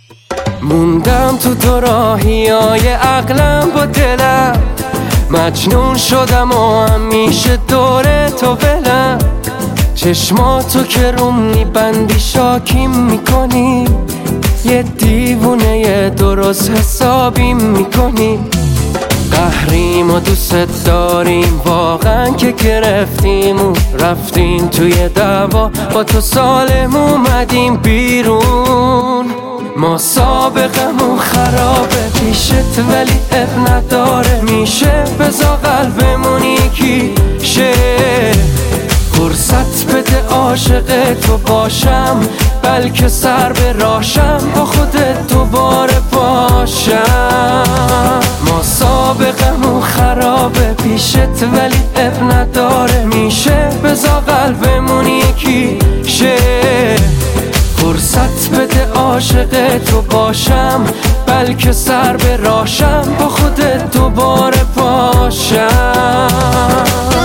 موندم تو دوراهیای عقلم با دلم، مجنون شدم و همیشه دور تو ولم. چشماتو که روم میبندی شاکیم میکنی، یه دیوونه درست حسابیم میکنی. قهریم و دوست داریم واقعا که گرفتیم و رفتیم توی دعوا، با تو سالم اومدیم بیرون. ما سابقمون خرابه پیشت ولی اب نداره، میشه بزا قلبمون یکی شه. فرصت بده عاشق تو باشم، بلکه سر به راشم با خودت دوباره باشم. ما سابقمون خرابه پیشت ولی اب نداره، میشه بزا قلبمون یکی شه. فرصت بده عاشق تو باشم، بلکه سر به راشم با خودت دوباره باشم.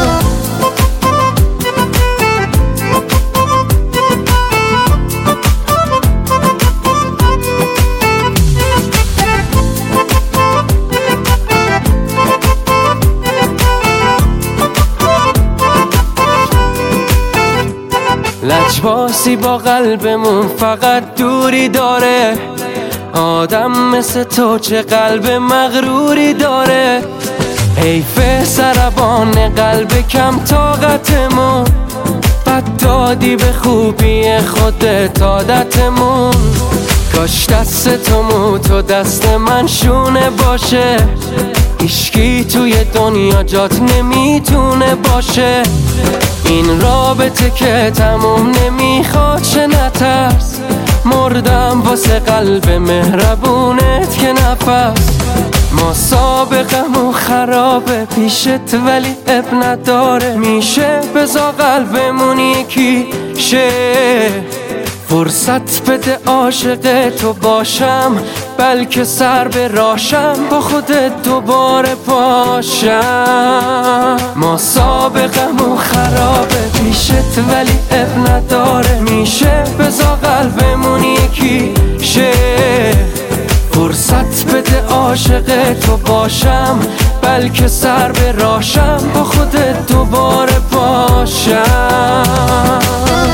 لجباسی با قلبمون فقط دوری داره، آدم مثل تو چه قلب مغروری داره. حیف سربان قلب کم طاقتمون، بد دادی به خوبی خودت عادتمون. کاش دست تو مو تو دست من شونه باشه، هیچکی توی دنیا جات نمیتونه باشه. این رابطه که تموم نمیخواد چه نترس، مردم واسه قلب مهربونت که نفس. ما سابقمون خرابه پیشت ولی اب نداره، میشه بزا قلبمون یکی شه. فرصت بده عاشق تو باشم، بلکه سر به راشم با خودت دوباره باشم. ما سابقمون خرابه پیشت ولی اب نداره، میشه بزا قلبمون یکی شه. فرصت بده عاشق تو باشم، بلکه سر به راشم با خودت دوباره باشم.